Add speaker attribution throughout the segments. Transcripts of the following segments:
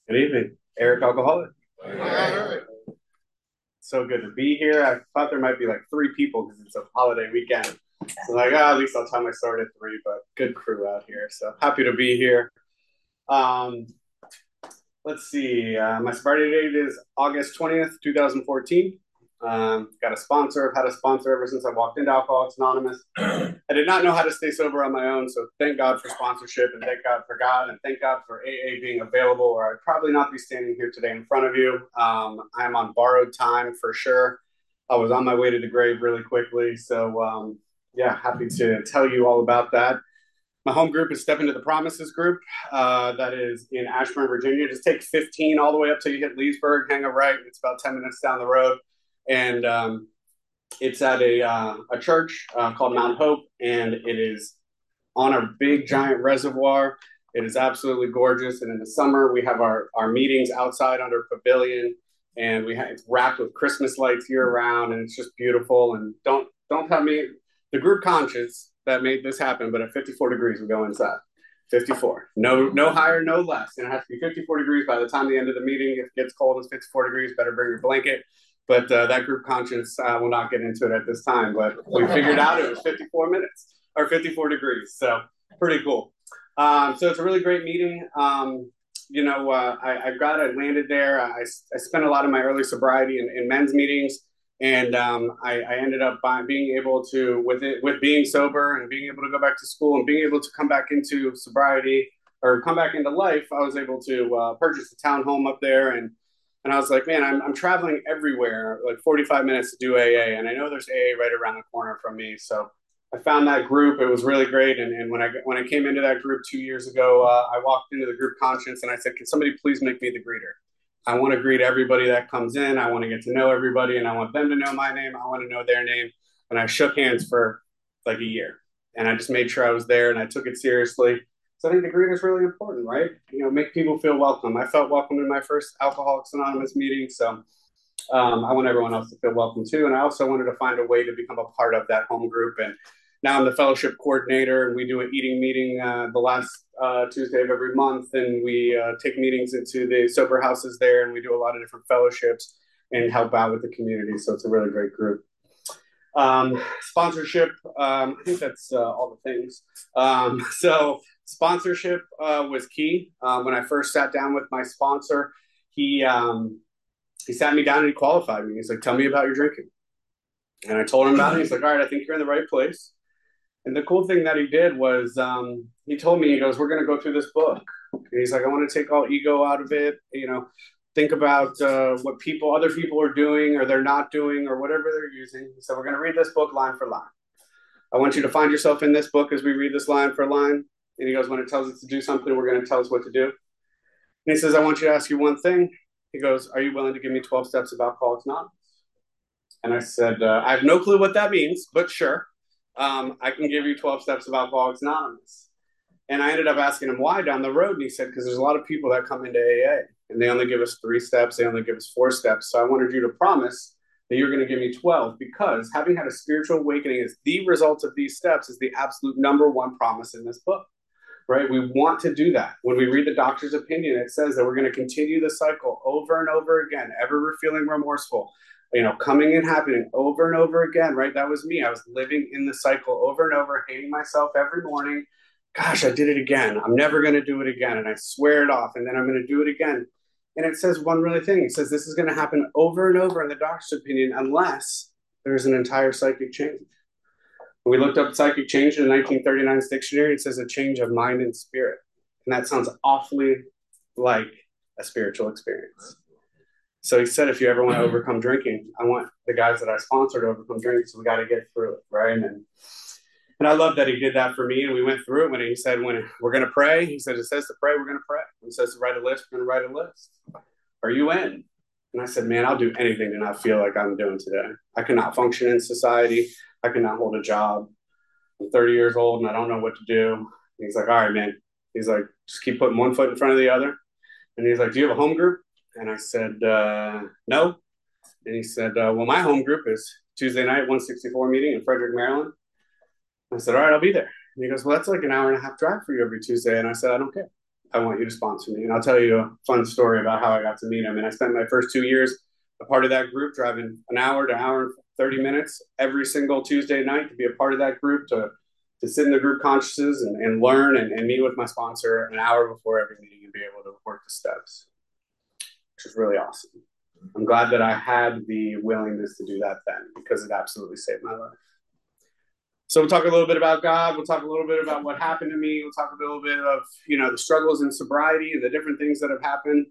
Speaker 1: Good evening, Eric Alcoholic. So good to be here. I thought there might be like three people because it's a holiday weekend. So like, at least I'll tell my story to three, but good crew out here. So happy to be here. Um, let's see. My sobriety date is August 20th, 2014. Got a sponsor. I've had a sponsor ever since I walked into Alcoholics Anonymous. I did not know how to stay sober on my own, so thank God for sponsorship, and thank God for God, and thank God for AA being available, or I'd probably not be standing here today in front of you. I'm on borrowed time for sure. I was on my way to the grave really quickly, so yeah, happy to tell you all about that. My home group is Step Into the Promises group. That is in Ashburn, Virginia. Just take 15 all the way up till you hit Leesburg, hang a right. It's about 10 minutes down the road. And it's at a church called Mount Hope, and it is on a big giant reservoir. It is absolutely gorgeous. And in the summer, we have our meetings outside under a pavilion, and it's wrapped with Christmas lights year round, and it's just beautiful. And don't tell me the group conscience that made this happen, but at 54 degrees, we go inside. 54. No higher, no less. And it has to be 54 degrees by the time the end of the meeting. If it gets cold, it's 54 degrees. Better bring your blanket. But that group conscience will not get into it at this time. But we figured out it was 54 minutes or 54 degrees. So pretty cool. So it's a really great meeting. I landed there. I spent a lot of my early sobriety in men's meetings. And I ended up being able to, with being sober and being able to go back to school and being able to come back into sobriety or come back into life, I was able to purchase a townhome up there. And I was like, man, I'm traveling everywhere, like 45 minutes to do AA. And I know there's AA right around the corner from me. So I found that group. It was really great. And when I came into that group 2 years ago, I walked into the group conscience and I said, can somebody please make me the greeter? I want to greet everybody that comes in. I want to get to know everybody, and I want them to know my name. I want to know their name. And I shook hands for like a year, and I just made sure I was there, and I took it seriously. So I think the greeter is really important, right? Make people feel welcome. I felt welcome in my first Alcoholics Anonymous meeting, so I want everyone else to feel welcome too. And I also wanted to find a way to become a part of that home group. And now I'm the fellowship coordinator, and we do an eating meeting the last Tuesday of every month, and we take meetings into the sober houses there, and we do a lot of different fellowships and help out with the community. So it's a really great group. Sponsorship, I think that's all the things. So sponsorship was key. When I first sat down with my sponsor, he sat me down and he qualified me. He's like, tell me about your drinking. And I told him about it. He's like, all right, I think you're in the right place. And the cool thing that he did was he told me, he goes, we're going to go through this book. And he's like, I want to take all ego out of it. Think about what other people are doing or they're not doing or whatever they're using. So we're going to read this book line for line. I want you to find yourself in this book as we read this line for line. And he goes, when it tells us to do something, we're going to tell us what to do. And he says, I want you to ask you one thing. He goes, are you willing to give me 12 steps of Alcoholics Anonymous? And I said, I have no clue what that means, but sure. I can give you 12 steps of Alcoholics Anonymous. And I ended up asking him why down the road. And he said, because there's a lot of people that come into AA and they only give us 3 steps. They only give us 4 steps. So I wanted you to promise that you're going to give me 12, because having had a spiritual awakening as the result of these steps is the absolute number one promise in this book, right? We want to do that. When we read the doctor's opinion, it says that we're going to continue the cycle over and over again, ever feeling remorseful, coming and happening over and over again, right? That was me. I was living in the cycle over and over, hating myself every morning. Gosh, I did it again. I'm never going to do it again. And I swear it off. And then I'm going to do it again. And it says one really thing. It says this is going to happen over and over in the doctor's opinion unless there's an entire psychic change. When we looked up psychic change in the 1939 dictionary, it says a change of mind and spirit. And that sounds awfully like a spiritual experience. So he said, if you ever want to overcome drinking, I want the guys that I sponsor to overcome drinking. So we got to get through it, right? And I love that he did that for me. And we went through it when he said, when we're going to pray, he said, it says to pray, we're going to pray. When it says to write a list, we're going to write a list. Are you in? And I said, man, I'll do anything to not feel like I'm doing today. I cannot function in society. I cannot hold a job. I'm 30 years old and I don't know what to do. And he's like, all right, man. He's like, just keep putting one foot in front of the other. And he's like, do you have a home group? And I said, no. And he said, well, my home group is Tuesday night, 164 meeting in Frederick, Maryland. I said, all right, I'll be there. And he goes, well, that's like an hour and a half drive for you every Tuesday. And I said, I don't care. I want you to sponsor me. And I'll tell you a fun story about how I got to meet him. And I spent my first 2 years a part of that group, driving an hour to hour and 30 minutes every single Tuesday night to be a part of that group, to sit in the group consciousness and learn and meet with my sponsor an hour before every meeting and be able to work the steps, which is really awesome. I'm glad that I had the willingness to do that then, because it absolutely saved my life. So we'll talk a little bit about God. We'll talk a little bit about what happened to me. We'll talk a little bit of, the struggles in sobriety, the different things that have happened.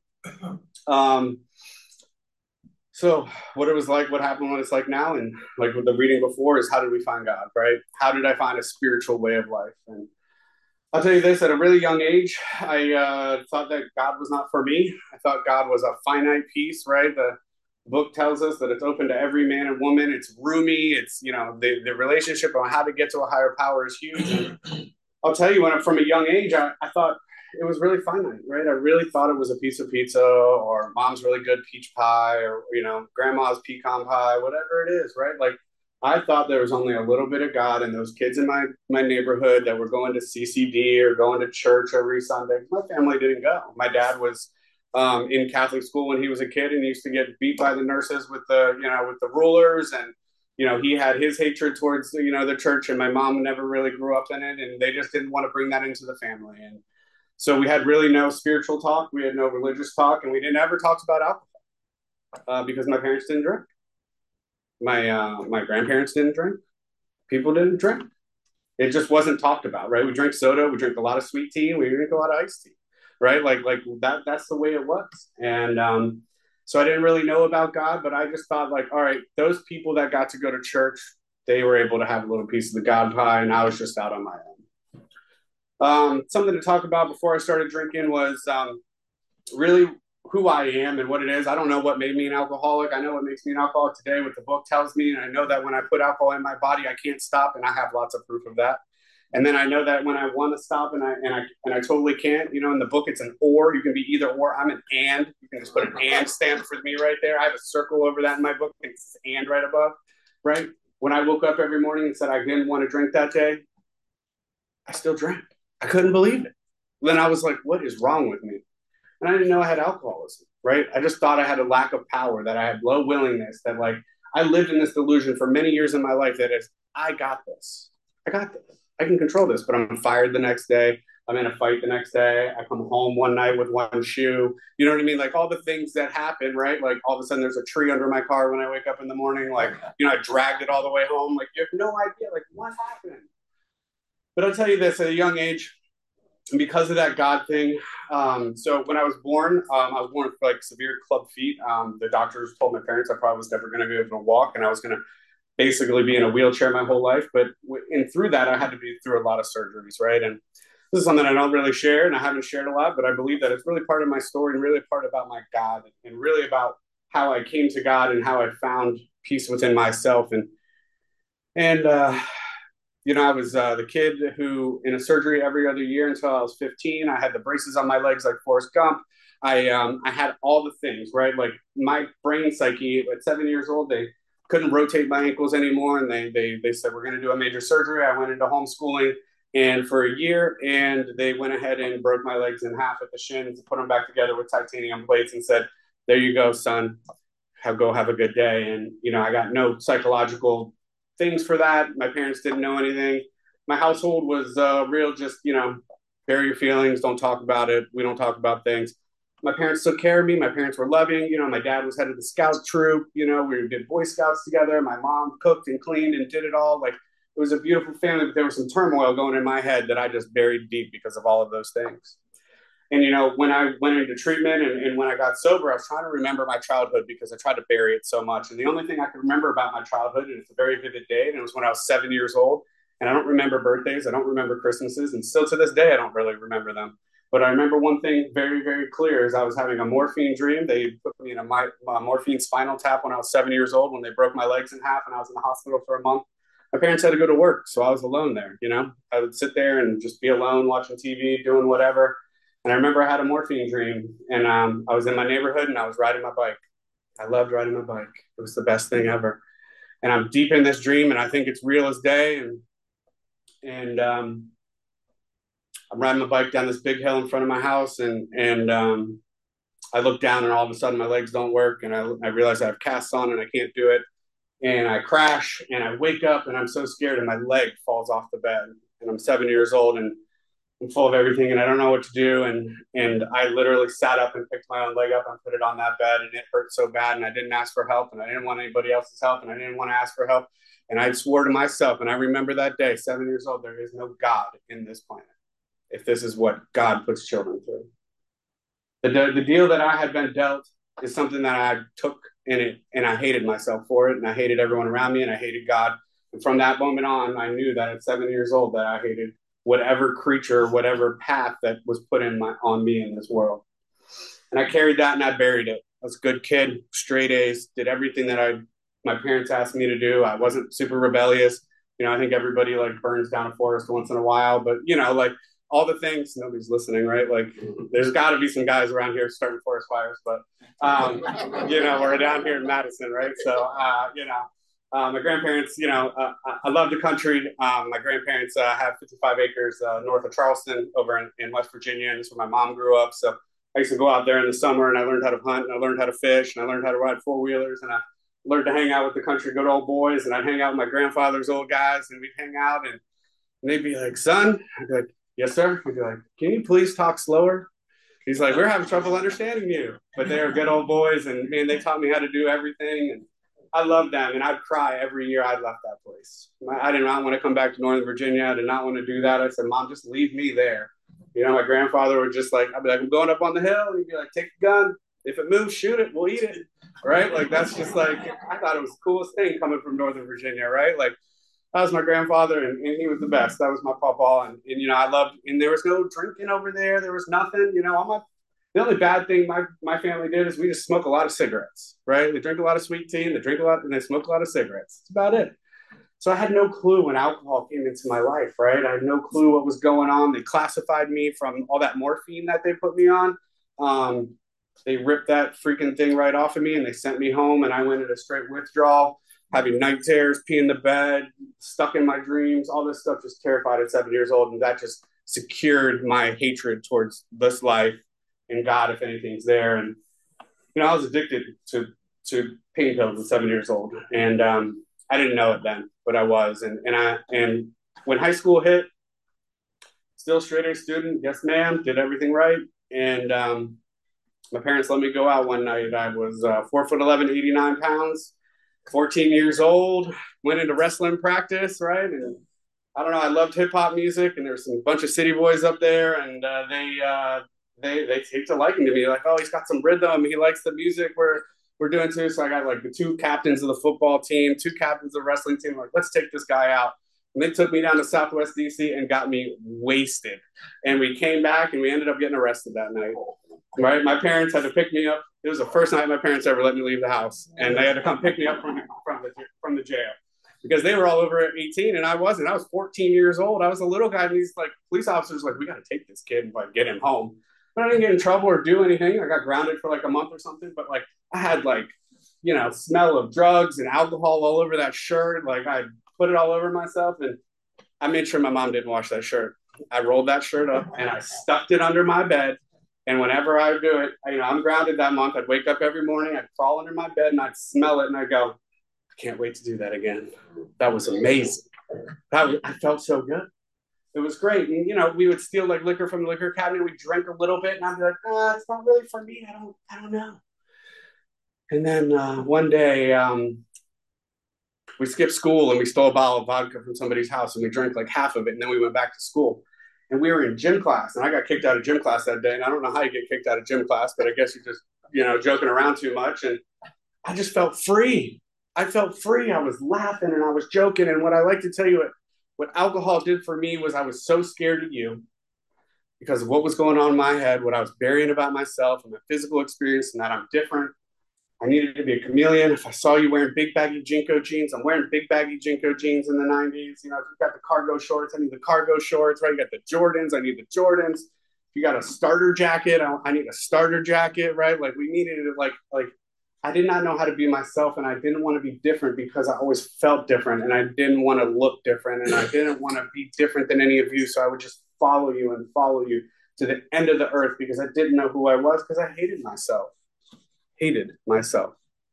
Speaker 1: So what it was like, what happened, what it's like now, and like with the reading before is how did we find God, right? How did I find a spiritual way of life? And I'll tell you this, at a really young age, I thought that God was not for me. I thought God was a finite piece, right? The book tells us that it's open to every man and woman. It's roomy. It's, the relationship on how to get to a higher power is huge. And I'll tell you, from a young age, I thought it was really finite, right? I really thought it was a piece of pizza or mom's really good peach pie or, grandma's pecan pie, whatever it is, right? Like, I thought there was only a little bit of God in those kids in my neighborhood that were going to CCD or going to church every Sunday. My family didn't go. My dad was in Catholic school when he was a kid and he used to get beat by the nurses with the rulers, and he had his hatred towards the church, and my mom never really grew up in it, and they just didn't want to bring that into the family. And so we had really no spiritual talk, we had no religious talk, and we didn't ever talk about alcohol because my parents didn't drink. My grandparents didn't drink. People didn't drink. It just wasn't talked about, right? We drink soda, we drink a lot of sweet tea, we drink a lot of iced tea, right? Like that. That's the way it was. And so I didn't really know about God, but I just thought, like, all right, those people that got to go to church, they were able to have a little piece of the God pie, and I was just out on my own. Something to talk about before I started drinking was really who I am and what it is. I don't know what made me an alcoholic. I know what makes me an alcoholic today, what the book tells me. And I know that when I put alcohol in my body, I can't stop. And I have lots of proof of that. And then I know that when I want to stop and I totally can't, in the book, it's an or. You can be either or. I'm an and. You can just put an and stamp for me right there. I have a circle over that in my book. It's and right above, right? When I woke up every morning and said I didn't want to drink that day, I still drank. I couldn't believe it. Then I was like, what is wrong with me? And I didn't know I had alcoholism, right? I just thought I had a lack of power, that I had low willingness, that like I lived in this delusion for many years in my life that is, I got this. I got this. I can control this, but I'm fired the next day. I'm in a fight the next day. I come home one night with one shoe. You know what I mean? Like all the things that happen, right? Like all of a sudden there's a tree under my car when I wake up in the morning. Like, I dragged it all the way home. Like you have no idea, like what happened? But I'll tell you this, at a young age, and because of that God thing, so when I was born with like severe club feet. The doctors told my parents I probably was never going to be able to walk, and I was going to basically be in a wheelchair my whole life. But through that, I had to be through a lot of surgeries, right? And this is something I don't really share, and I haven't shared a lot, but I believe that it's really part of my story and really part about my God, and really about how I came to God and how I found peace within myself. And I was the kid who in a surgery every other year until I was 15. I had the braces on my legs like Forrest Gump. I had all the things, right? Like my brain psyche at 7 years old, they couldn't rotate my ankles anymore. And they said, we're going to do a major surgery. I went into homeschooling and for a year, and they went ahead and broke my legs in half at the shins, put them back together with titanium plates and said, there you go, son, go have a good day. And, I got no psychological things for that. My parents didn't know anything. My household was real, just, bury your feelings, don't talk about it. We don't talk about things. My parents took care of me. My parents were loving. My dad was head of the scout troop. We did Boy Scouts together. My mom cooked and cleaned and did it all. Like it was a beautiful family, but there was some turmoil going in my head that I just buried deep because of all of those things. And, when I went into treatment and when I got sober, I was trying to remember my childhood because I tried to bury it so much. And the only thing I could remember about my childhood, and it's a very vivid day, and it was when I was 7 years old. And I don't remember birthdays. I don't remember Christmases. And still to this day, I don't really remember them. But I remember one thing very, very clear is I was having a morphine dream. They put me in a morphine spinal tap when I was 7 years old when they broke my legs in half and I was in the hospital for a month. My parents had to go to work, so I was alone there, I would sit there and just be alone watching TV, doing whatever. And I remember I had a morphine dream, and I was in my neighborhood and I was riding my bike. I loved riding my bike. It was the best thing ever. And I'm deep in this dream, and I think it's real as day. And I'm riding my bike down this big hill in front of my house, and I look down, and all of a sudden my legs don't work, and I realize I have casts on and I can't do it, and I crash, and I wake up, and I'm so scared, and my leg falls off the bed, and I'm 7 years old, and I'm full of everything, and I don't know what to do, and I literally sat up and picked my own leg up and put it on that bed, and it hurt so bad, and I didn't ask for help, and I didn't want anybody else's help, and I didn't want to ask for help, and I swore to myself, and I remember that day, 7 years old, there is no God in this planet if this is what God puts children through. The deal that I had been dealt is something that I took in it, and I hated myself for it, and I hated everyone around me, and I hated God. And from that moment on, I knew that at 7 years old that I hated whatever creature, whatever path that was put on me in this world. And I carried that and I buried it. I was a good kid, straight A's, did everything that my parents asked me to do. I wasn't super rebellious. I think everybody like burns down a forest once in a while, but like all the things, nobody's listening, right? Like there's got to be some guys around here starting forest fires, but we're down here in Madison, right? So my grandparents, I love the country. My grandparents have 55 acres north of Charleston over in West Virginia, and that's where my mom grew up. So I used to go out there in the summer, and I learned how to hunt, and I learned how to fish, and I learned how to ride four-wheelers, and I learned to hang out with the country good old boys, and I'd hang out with my grandfather's old guys, and we'd hang out, and they'd be like, son, I'd be like, yes, sir. I'd be like, can you please talk slower? He's like, we're having trouble understanding you. But they were good old boys, and man, they taught me how to do everything, and I loved them, and I'd cry every year I left that place. I did not want to come back to Northern Virginia. I did not want to do that. I said, Mom, just leave me there. My grandfather would just like, I'd be like, I'm going up on the hill. And he'd be like, take the gun. If it moves, shoot it. We'll eat it. Right? Like, that's just like, I thought it was the coolest thing coming from Northern Virginia, right? Like, that was my grandfather, and he was the best. That was my papa. And I loved, and there was no drinking over there. There was nothing, the only bad thing my family did is we just smoke a lot of cigarettes, right? They drink a lot of sweet tea, and they drink a lot, and they smoke a lot of cigarettes. That's about it. So I had no clue when alcohol came into my life, right? I had no clue what was going on. They classified me from all that morphine that they put me on. They ripped that freaking thing right off of me, and they sent me home, and I went into straight withdrawal, having night terrors, pee in the bed, stuck in my dreams, all this stuff, just terrified at 7 years old. And that just secured my hatred towards this life and God, if anything's there. And, I was addicted to pain pills at 7 years old. And I didn't know it then, but I was. And when high school hit, still straight A student, yes ma'am, did everything right. And my parents let me go out one night. I was 4'11", 89 pounds, 14 years old, went into wrestling practice, right? And I don't know, I loved hip hop music, and there's a bunch of city boys up there, and they take to liking to me. Like, oh, he's got some rhythm. He likes the music we're doing too. So I got like the two captains of the football team, two captains of the wrestling team. Like, let's take this guy out. And they took me down to Southwest DC and got me wasted. And we came back and we ended up getting arrested that night. Right? My parents had to pick me up. It was the first night my parents ever let me leave the house, and they had to come pick me up from the jail because they were all over at 18 and I wasn't. I was 14 years old. I was a little guy, and these like police officers were like, we got to take this kid and like get him home. But I didn't get in trouble or do anything. I got grounded for like a month or something. But like I had like smell of drugs and alcohol all over that shirt. Like I put it all over myself, and I made sure my mom didn't wash that shirt. I rolled that shirt up and I stuffed it under my bed. And whenever I would do it, I'm grounded that month. I'd wake up every morning, I'd crawl under my bed, and I'd smell it, and I'd go, I can't wait to do that again. That was amazing. I felt so good. It was great. And, we would steal like liquor from the liquor cabinet. We'd drink a little bit, and I'd be like, it's not really for me. I don't know. And then one day, we skipped school, and we stole a bottle of vodka from somebody's house, and we drank like half of it, and then we went back to school. And we were in gym class, and I got kicked out of gym class that day. And I don't know how you get kicked out of gym class, but I guess you're just, joking around too much. And I just felt free. I felt free. I was laughing and I was joking. And what I like to tell you, what alcohol did for me was I was so scared of you because of what was going on in my head, what I was burying about myself and my physical experience, and that I'm different. I needed to be a chameleon. If I saw you wearing big baggy Jinko jeans, I'm wearing big baggy Jinko jeans in the 90s. If you got the cargo shorts, I need the cargo shorts, right? You got the Jordans, I need the Jordans. If you got a starter jacket, I need a starter jacket, right? Like we needed it, like I did not know how to be myself, and I didn't want to be different because I always felt different, and I didn't want to look different, and I didn't want to be different than any of you. So I would just follow you and follow you to the end of the earth because I didn't know who I was because I hated myself. Hated myself.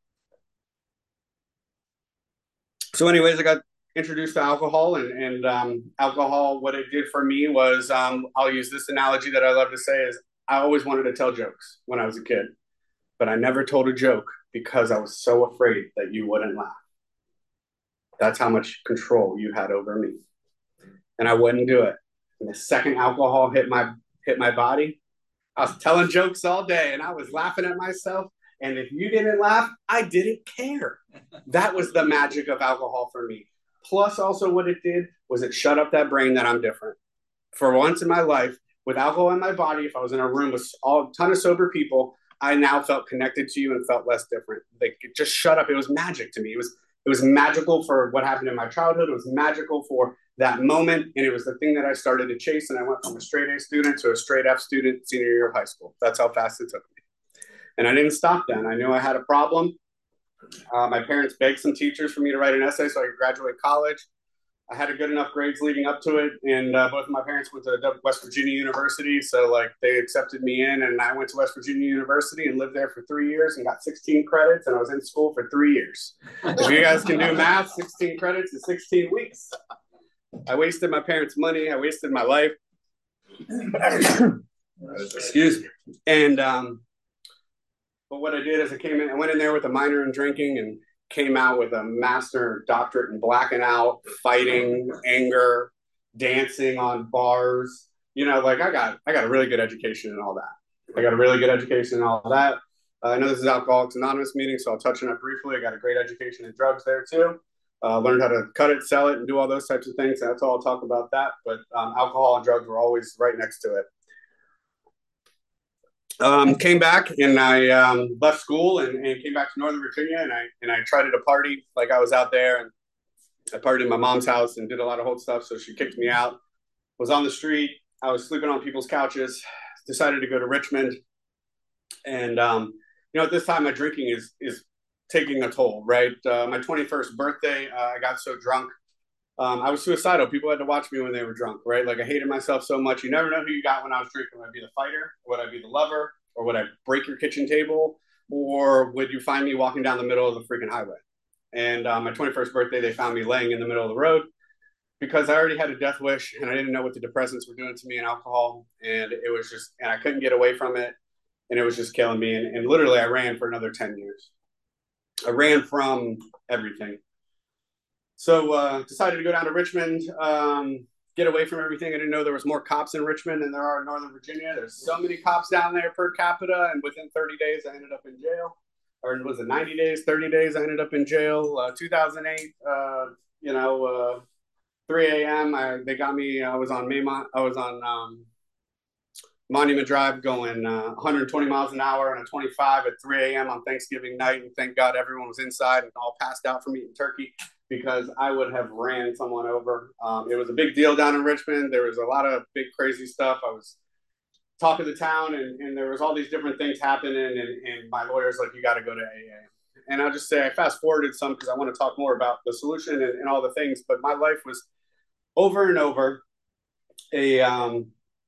Speaker 1: So anyways, I got introduced to alcohol, and alcohol, what it did for me was, I'll use this analogy that I love to say is I always wanted to tell jokes when I was a kid, but I never told a joke because I was so afraid that you wouldn't laugh. That's how much control you had over me. And I wouldn't do it. And the second alcohol hit my body, I was telling jokes all day and I was laughing at myself. And if you didn't laugh, I didn't care. That was the magic of alcohol for me. Plus, also, what it did was it shut up that brain that I'm different. For once in my life, with alcohol in my body, if I was in a room with a ton of sober people, I now felt connected to you and felt less different. Like, it just shut up. It was magic to me. It was magical for what happened in my childhood. It was magical for that moment, and it was the thing that I started to chase. And I went from a straight A student to a straight F student senior year of high school. That's how fast it took me. And I didn't stop then. I knew I had a problem. My parents begged some teachers for me to write an essay so I could graduate college. I had a good enough grades leading up to it, and both of my parents went to West Virginia University, so like they accepted me in, and I went to West Virginia University and lived there for 3 years and got 16 credits, and I was in school for 3 years. If you guys can do math, 16 credits is 16 weeks. I wasted my parents' money. I wasted my life. Excuse me. And but what I did is I went in there with a minor in drinking and came out with a master doctorate in blacking out, fighting, anger, dancing on bars. You know, like I got a really good education and all that. I got a really good education and all that. I know this is Alcoholics Anonymous meeting, so I'll touch on it briefly. I got a great education in drugs there too. Learned how to cut it, sell it, and do all those types of things. That's all I'll talk about that. But alcohol and drugs were always right next to it. Came back and I left school and came back to Northern Virginia and I tried to party like I was out there, and I partied in my mom's house and did a lot of old stuff. So she kicked me out. Was on the street. I was sleeping on people's couches. Decided to go to Richmond, and at this time my drinking is taking a toll. Right, my 21st birthday, I got so drunk. I was suicidal. People had to watch me when they were drunk, right? Like I hated myself so much. You never know who you got when I was drinking. Would I be the fighter? Would I be the lover? Or would I break your kitchen table? Or would you find me walking down the middle of the freaking highway? And my 21st birthday, they found me laying in the middle of the road because I already had a death wish and I didn't know what the depressants were doing to me and alcohol. And it was just, and I couldn't get away from it. And it was just killing me. And literally I ran for another 10 years. I ran from everything. So decided to go down to Richmond, get away from everything. I didn't know there was more cops in Richmond than there are in Northern Virginia. There's so many cops down there per capita, and within 30 days, I ended up in jail. Or was it 90 days, 30 days, I ended up in jail. 2008, 3 a.m., they got me. I was on Monument Drive going 120 miles an hour on a 25 at 3 a.m. on Thanksgiving night, and thank God everyone was inside and all passed out from eating turkey, because I would have ran someone over. It was a big deal down in Richmond. There was a lot of big crazy stuff. I was talk of the town, and there was all these different things happening, and my lawyer's like, you got to go to AA. And I'll just say I fast forwarded some because I want to talk more about the solution and all the things, but my life was over and over a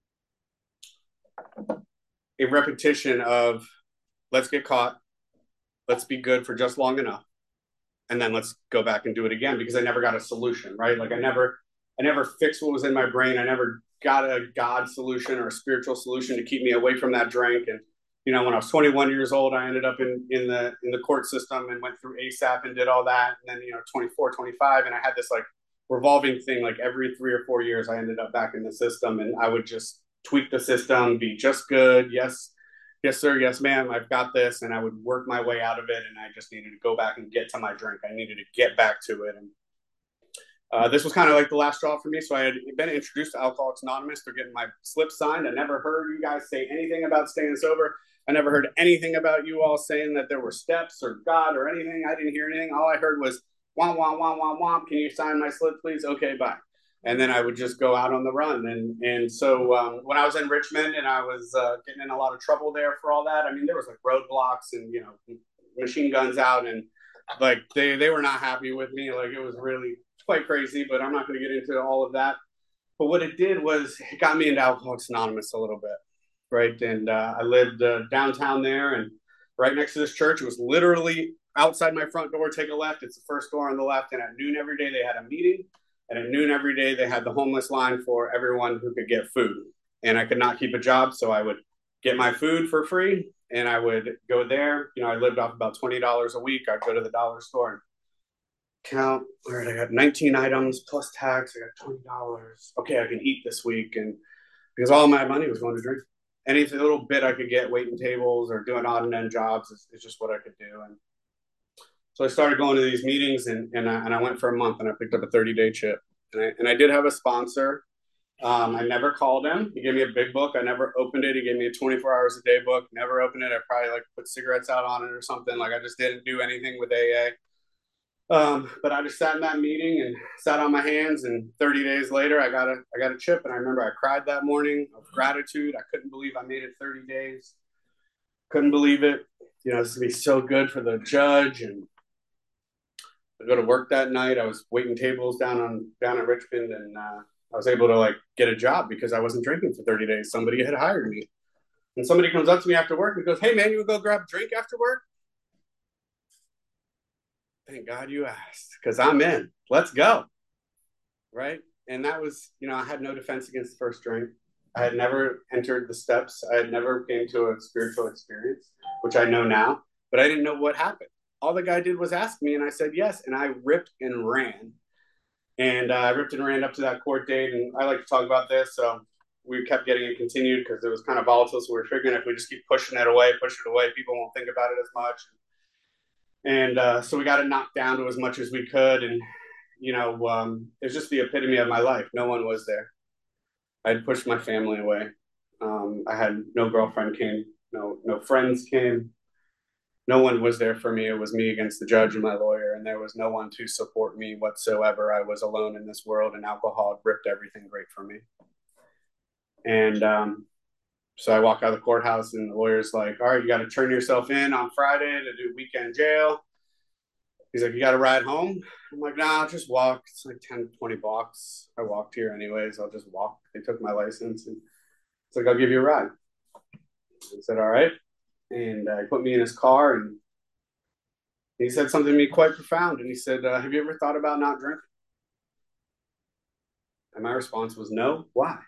Speaker 1: repetition of let's get caught, let's be good for just long enough, and then let's go back and do it again, because I never got a solution, right? Like I never fixed what was in my brain. I never got a God solution or a spiritual solution to keep me away from that drink. And when I was 21 years old, I ended up in the court system and went through ASAP and did all that. And then 24, 25, and I had this like revolving thing. Like every 3 or 4 years, I ended up back in the system, and I would just tweak the system, be just good. Yes, sir. Yes, ma'am. I've got this. And I would work my way out of it. And I just needed to go back and get to my drink. I needed to get back to it. And this was kind of like the last straw for me. So I had been introduced to Alcoholics Anonymous. They're getting my slip signed. I never heard you guys say anything about staying sober. I never heard anything about you all saying that there were steps or God or anything. I didn't hear anything. All I heard was, womp, womp, womp, womp, womp. Can you sign my slip, please? Okay, bye. And then I would just go out on the run. And so when I was in Richmond and I was getting in a lot of trouble there for all that, I mean, there was like roadblocks and, machine guns out, and like they were not happy with me. Like it was really quite crazy, but I'm not going to get into all of that. But what it did was it got me into Alcoholics Anonymous a little bit, right? And I lived downtown there, and right next to this church. It was literally outside my front door. Take a left. It's the first door on the left. And at noon every day they had a meeting, and at noon every day they had the homeless line for everyone who could get food. And I could not keep a job, so I would get my food for free, and I would go there. I lived off about $20 a week. I'd go to the dollar store and count. All right, I got 19 items plus tax. I got $20. Okay, I can eat this week, and because all my money was going to drink. Any little bit I could get waiting tables or doing odd and end jobs is just what I could do. And so I started going to these meetings, and I went for a month, and I picked up a 30-day chip. And I did have a sponsor. I never called him. He gave me a big book. I never opened it. He gave me a 24 hours a day book. Never opened it. I probably put cigarettes out on it or something. I just didn't do anything with AA. But I just sat in that meeting and sat on my hands, and 30 days later, I got a chip. And I remember I cried that morning of gratitude. I couldn't believe I made it 30 days. Couldn't believe it. This would be so good for the judge. And I go to work that night. I was waiting tables down at Richmond, and I was able to get a job because I wasn't drinking for 30 days. Somebody had hired me. And somebody comes up to me after work and goes, "Hey man, you would go grab a drink after work?" Thank God you asked, because I'm in. Let's go. Right? And that was, I had no defense against the first drink. I had never entered the steps. I had never came to a spiritual experience, which I know now, but I didn't know what happened. All the guy did was ask me, and I said yes, and I ripped and ran. And I ripped and ran up to that court date, and I like to talk about this, so we kept getting it continued because it was kind of volatile, so we were figuring if we just keep pushing it away, people won't think about it as much. And so we got it knocked down to as much as we could. And, it was just the epitome of my life. No one was there. I had pushed my family away. I had no girlfriend came, no friends came. No one was there for me. It was me against the judge and my lawyer, and there was no one to support me whatsoever. I was alone in this world, and alcohol ripped everything great from me. And so I walk out of the courthouse, and the lawyer's like, "All right, you got to turn yourself in on Friday to do weekend jail." He's like, "You got to ride home?" I'm like, "Nah, I'll just walk. It's 10, 20 blocks. I walked here anyways. I'll just walk." They took my license, and it's like, "I'll give you a ride." I said, "All right." And he put me in his car, and he said something to me quite profound. And he said, "Have you ever thought about not drinking?" And my response was, "No." Why?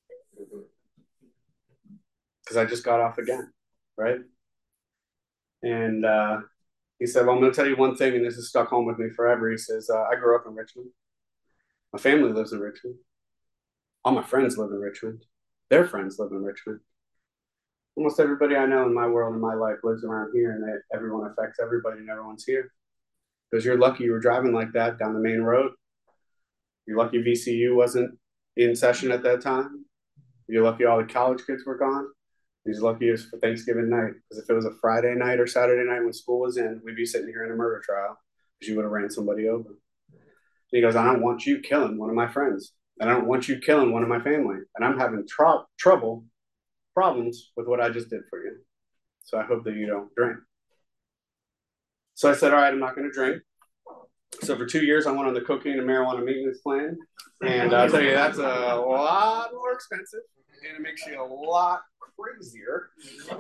Speaker 1: Because I just got off again, right? And he said, "Well, I'm going to tell you one thing, and this has stuck home with me forever." He says, "I grew up in Richmond. My family lives in Richmond. All my friends live in Richmond. Their friends live in Richmond. Almost everybody I know in my world, in my life, lives around here, and everyone affects everybody, and everyone's here. Because you're lucky you were driving like that down the main road. You're lucky VCU wasn't in session at that time. You're lucky all the college kids were gone. He's lucky it was for Thanksgiving night, because if it was a Friday night or Saturday night when school was in, we'd be sitting here in a murder trial because you would have ran somebody over." And he goes, "I don't want you killing one of my friends, and I don't want you killing one of my family, and I'm having problems with what I just did for you. So I hope that you don't drink." So I said, "All right, I'm not going to drink." So for 2 years, I went on the cocaine and marijuana maintenance plan. And I'll tell you, that's a lot more expensive, and it makes you a lot crazier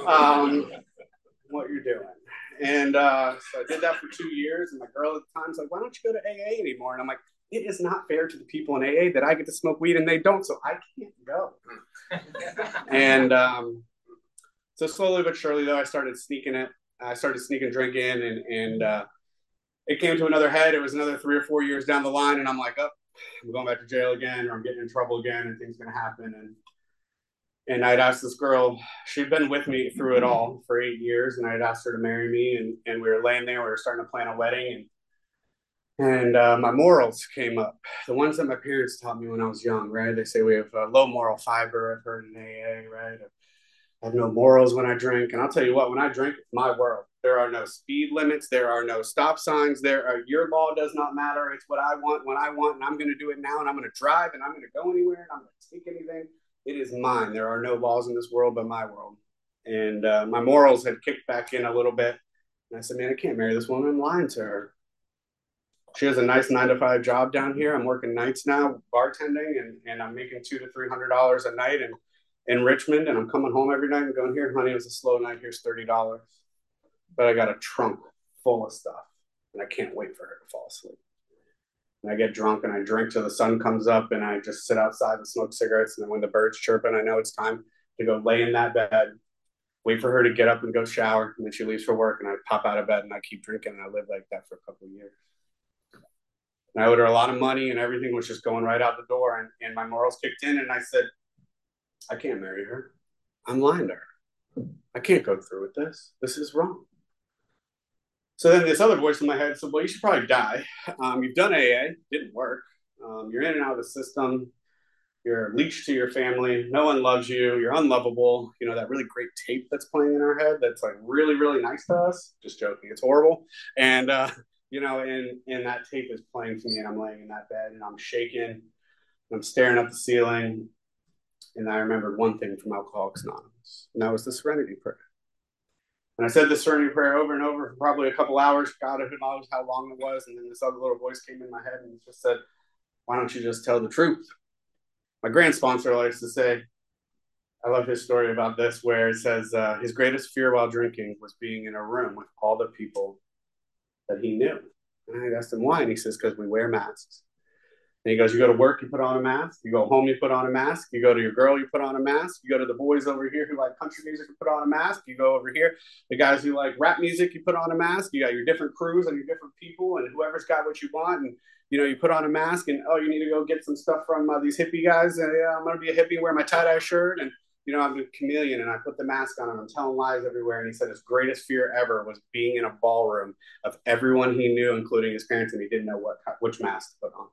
Speaker 1: what you're doing. And so I did that for 2 years. And my girl at the time was like, "Why don't you go to AA anymore?" And I'm like, "It is not fair to the people in AA that I get to smoke weed and they don't, so I can't go." And so slowly but surely, though, I started sneaking drinking, and it came to another head. It was another 3 or 4 years down the line, and I'm like, "Oh, I'm going back to jail again, or I'm getting in trouble again, and things going to happen." And I'd asked this girl, she'd been with me through it all for 8 years, and I'd asked her to marry me, and we were laying there, we were starting to plan a wedding, and my morals came up, the ones that my parents taught me when I was young, right? They say we have low moral fiber, I've heard in AA, right? I have no morals when I drink. And I'll tell you what, when I drink, it's my world. There are no speed limits. There are no stop signs. Your law does not matter. It's what I want when I want, and I'm going to do it now, and I'm going to drive, and I'm going to go anywhere, and I'm going to take anything. It is mine. There are no laws in this world but my world. And my morals had kicked back in a little bit. And I said, "Man, I can't marry this woman. I'm lying to her." She has a nice 9 to 5 job down here. I'm working nights now, bartending, and I'm making $200 to $300 a night in Richmond. And I'm coming home every night and going, here, honey, it was a slow night. Here's $30. But I got a trunk full of stuff, and I can't wait for her to fall asleep. And I get drunk and I drink till the sun comes up, and I just sit outside and smoke cigarettes. And then when the birds chirping, I know it's time to go lay in that bed, wait for her to get up and go shower. And then she leaves for work, and I pop out of bed and I keep drinking. And I live like that for a couple of years. And I owed her a lot of money, and everything was just going right out the door. And my morals kicked in, and I said, I can't marry her. I'm lying to her. I can't go through with this. This is wrong. So then this other voice in my head said, well, you should probably die. You've done AA. Didn't work. You're in and out of the system. You're leached to your family. No one loves you. You're unlovable. You know, that really great tape that's playing in our head that's like really, really nice to us. Just joking. It's horrible. And, you know, and that tape is playing to me, and I'm laying in that bed and I'm shaking and I'm staring at the ceiling. And I remembered one thing from Alcoholics Anonymous, and that was the Serenity Prayer. And I said the Serenity Prayer over and over for probably a couple hours. God, who knows how long it was. And then this other little voice came in my head and just said, why don't you just tell the truth? My grand sponsor likes to say, I love his story about this, where it says his greatest fear while drinking was being in a room with all the people that he knew. And I asked him why, and he says, because we wear masks. And he goes, you go to work, you put on a mask. You go home, you put on a mask. You go to your girl, you put on a mask. You go to the boys over here who like country music, you put on a mask. You go over here, the guys who like rap music, you put on a mask. You got your different crews and your different people, and whoever's got what you want. And, you know, you put on a mask, and, oh, you need to go get some stuff from these hippie guys. And yeah, I'm going to be a hippie, wear my tie-dye shirt. And, you know, I'm a chameleon, and I put the mask on, and I'm telling lies everywhere. And he said his greatest fear ever was being in a ballroom of everyone he knew, including his parents, and he didn't know which mask to put on.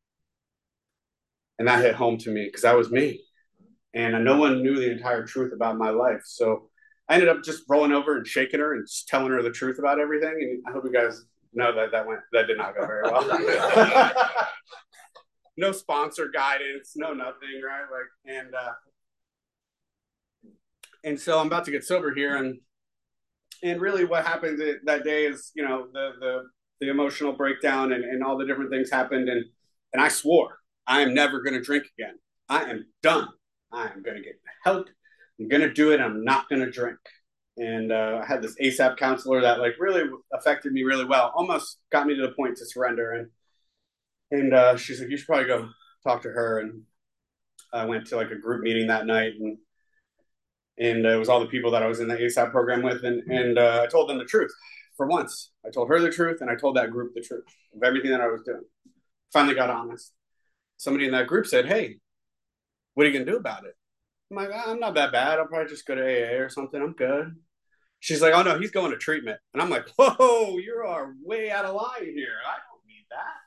Speaker 1: And that hit home to me because that was me. And no one knew the entire truth about my life. So I ended up just rolling over and shaking her and just telling her the truth about everything. And I hope you guys know that did not go very well. No sponsor guidance, no nothing, right? Like, and so I'm about to get sober here, and really what happened that day is, you know, the emotional breakdown and all the different things happened, and I swore I am never going to drink again. I am done. I am going to get help. I'm going to do it. I'm not going to drink. And I had this ASAP counselor that like really affected me really well. Almost got me to the point to surrender. And she's like, you should probably go talk to her. And I went to like a group meeting that night, and it was all the people that I was in the ASAP program with. And I told them the truth for once. I told her the truth, and I told that group the truth of everything that I was doing. Finally got honest. Somebody in that group said, hey, what are you going to do about it? I'm like, I'm not that bad. I'll probably just go to AA or something. I'm good. She's like, oh, no, he's going to treatment. And I'm like, whoa, you are way out of line here. I don't need that.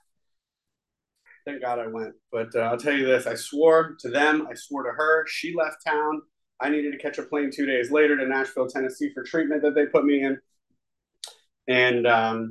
Speaker 1: Thank God I went. But I'll tell you this. I swore to them. I swore to her. She left town. I needed to catch a plane 2 days later to Nashville, Tennessee for treatment that they put me in. And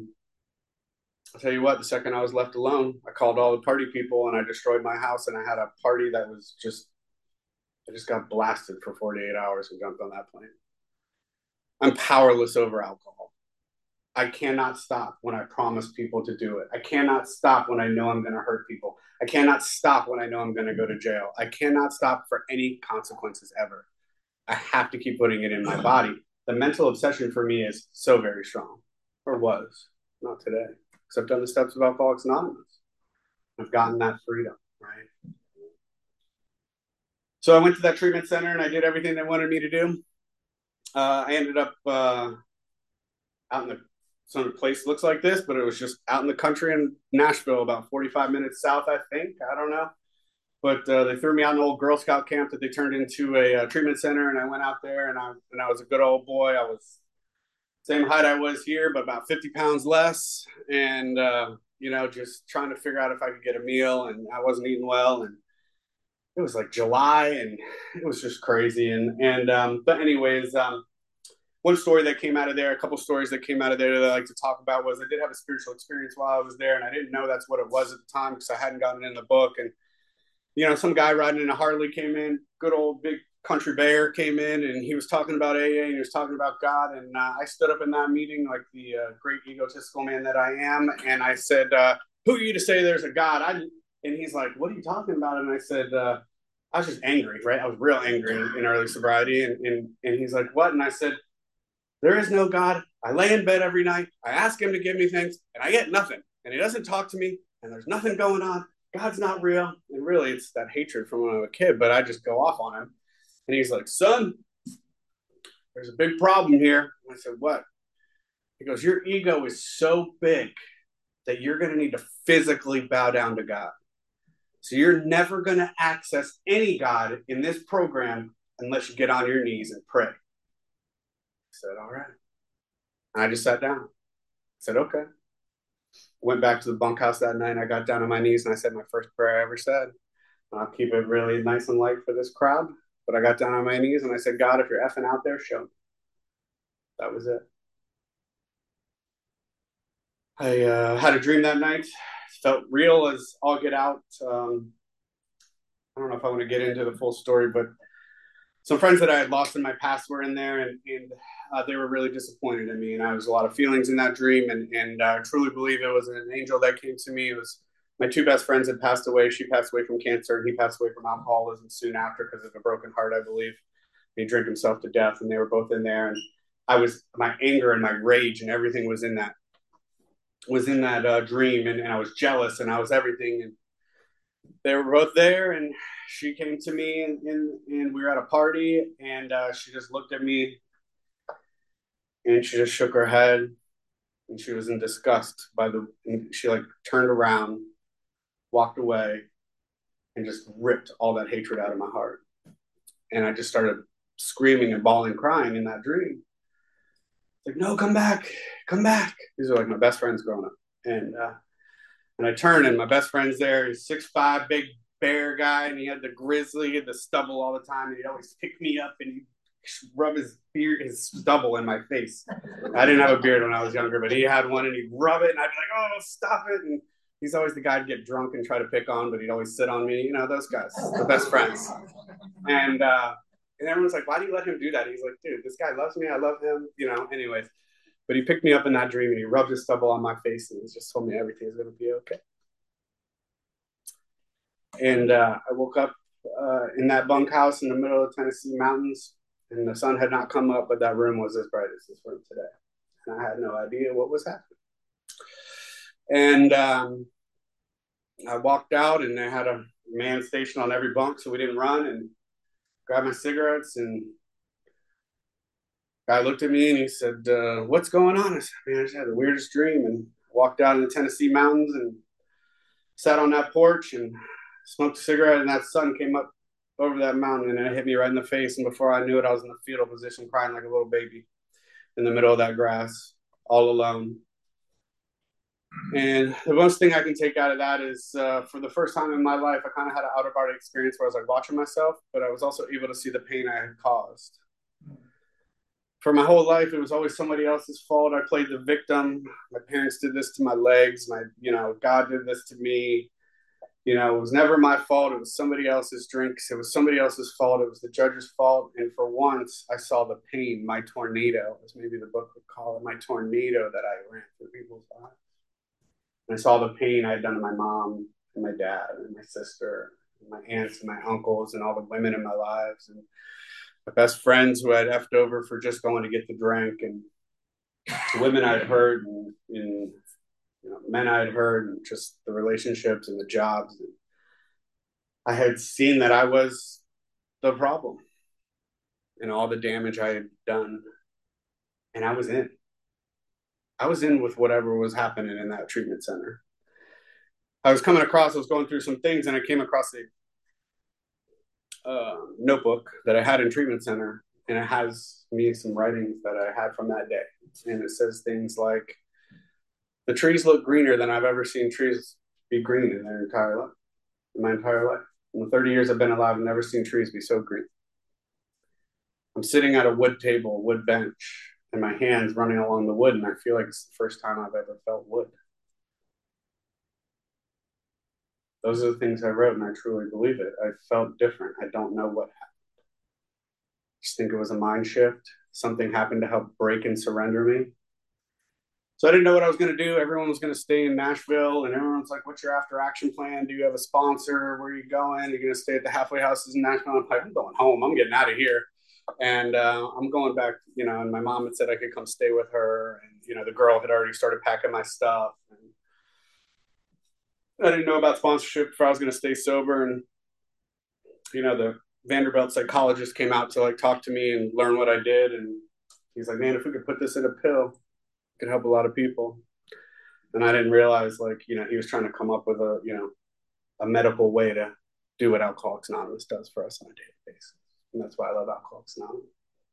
Speaker 1: I'll tell you what, the second I was left alone, I called all the party people and I destroyed my house, and I had a party that was just, I just got blasted for 48 hours and jumped on that plane. I'm powerless over alcohol. I cannot stop when I promise people to do it. I cannot stop when I know I'm going to hurt people. I cannot stop when I know I'm going to go to jail. I cannot stop for any consequences ever. I have to keep putting it in my body. The mental obsession for me is so very strong, or was, not today. Because I've done the steps of Alcoholics Anonymous. I've gotten that freedom, right? So I went to that treatment center and I did everything they wanted me to do. I ended up out in some place looks like this, but it was just out in the country in Nashville, about 45 minutes south, I think. I don't know. But they threw me out in an old Girl Scout camp that they turned into a treatment center, and I went out there, and I was a good old boy. I was same height I was here, but about 50 pounds less, and you know, just trying to figure out if I could get a meal, and I wasn't eating well, and it was like July, and it was just crazy, but anyways, one story that came out of there, a couple stories that came out of there that I like to talk about was I did have a spiritual experience while I was there, and I didn't know that's what it was at the time because I hadn't gotten it in the book. And you know, some guy riding in a Harley came in, good old big Country Bear came in and he was talking about AA and he was talking about God. And I stood up in that meeting like the great egotistical man that I am. And I said, who are you to say there's a God? And he's like, what are you talking about? And I said, I was just angry, right? I was real angry in early sobriety. And he's like, what? And I said, there is no God. I lay in bed every night. I ask him to give me things and I get nothing. And he doesn't talk to me and there's nothing going on. God's not real. And really, it's that hatred from when I was a kid, but I just go off on him. And he's like, son, there's a big problem here. And I said, what? He goes, your ego is so big that you're going to need to physically bow down to God. So you're never going to access any God in this program unless you get on your knees and pray. I said, all right. And I just sat down. I said, okay. Went back to the bunkhouse that night. I got down on my knees and I said my first prayer I ever said. I'll keep it really nice and light for this crowd. But I got down on my knees and I said, God, if you're effing out there, show me. That was it. I had a dream that night. Felt real as all get out. I don't know if I want to get into the full story, but some friends that I had lost in my past were in there, and they were really disappointed in me. And I was a lot of feelings in that dream, and I truly believe it was an angel that came to me. It was my two best friends had passed away. She passed away from cancer, and he passed away from alcoholism soon after because of a broken heart, I believe. He drank himself to death, and they were both in there. And I was my anger and my rage and everything was in that dream, and I was jealous and I was everything. And they were both there, and she came to me, and we were at a party, and she just looked at me, and she just shook her head, and she was in disgust and she like turned around, walked away, and just ripped all that hatred out of my heart. And I just started screaming and bawling, crying in that dream. Like, no, come back, come back. These are like my best friends growing up. And I turned, and my best friend's there. He's 6'5", big bear guy, and he had the grizzly, the stubble all the time. And he'd always pick me up and he'd rub his stubble in my face. I didn't have a beard when I was younger, but he had one, and he'd rub it, and I'd be like, oh, stop it. And he's always the guy to get drunk and try to pick on, but he'd always sit on me. You know, those guys, the best friends. And everyone's like, why do you let him do that? He's like, dude, this guy loves me. I love him. You know, anyways. But he picked me up in that dream and he rubbed his stubble on my face and he just told me everything is going to be okay. And I woke up in that bunkhouse in the middle of the Tennessee mountains, and the sun had not come up, but that room was as bright as this room today. And I had no idea what was happening. And I walked out, and they had a man stationed on every bunk so we didn't run, and grabbed my cigarettes, and guy looked at me and he said, what's going on? I said, man, I just had the weirdest dream, and walked out in the Tennessee mountains and sat on that porch and smoked a cigarette, and that sun came up over that mountain and it hit me right in the face. And before I knew it, I was in the fetal position crying like a little baby in the middle of that grass, all alone. And the most thing I can take out of that is for the first time in my life, I kind of had an out-of-body experience where I was like watching myself, but I was also able to see the pain I had caused. For my whole life, it was always somebody else's fault. I played the victim. My parents did this to my legs. God did this to me. You know, it was never my fault. It was somebody else's drinks. It was somebody else's fault. It was the judge's fault. And for once, I saw the pain, my tornado, as maybe the book would call it, my tornado that I ran through people's lives. And I saw the pain I had done to my mom and my dad and my sister and my aunts and my uncles and all the women in my lives and my best friends who I'd effed over for just going to get the drink, and the women I'd heard, and men I'd heard, and just the relationships and the jobs. And I had seen that I was the problem and all the damage I had done. And I was in. I was in with whatever was happening in that treatment center. I was going through some things, and I came across a notebook that I had in treatment center, and it has me some writings that I had from that day. And it says things like, the trees look greener than I've ever seen trees be green in my entire life. In the 30 years I've been alive, I've never seen trees be so green. I'm sitting at a wood table, wood bench, and my hands running along the wood, and I feel like it's the first time I've ever felt wood. Those are the things I wrote, and I truly believe it. I felt different. I don't know what happened. Just think it was a mind shift. Something happened to help break and surrender me. So I didn't know what I was going to do. Everyone was going to stay in Nashville, and everyone's like, "What's your after action plan? Do you have a sponsor? Where are you going? You're going to stay at the halfway houses in Nashville?" I'm like, "I'm going home. I'm getting out of here." And I'm going back, and my mom had said I could come stay with her. And, the girl had already started packing my stuff. And I didn't know about sponsorship before I was going to stay sober. And, the Vanderbilt psychologist came out to like talk to me and learn what I did. And he's like, "Man, if we could put this in a pill, it could help a lot of people." And I didn't realize he was trying to come up with a medical way to do what Alcoholics Anonymous does for us on a daily basis. And that's why I love Alcoholics Anonymous.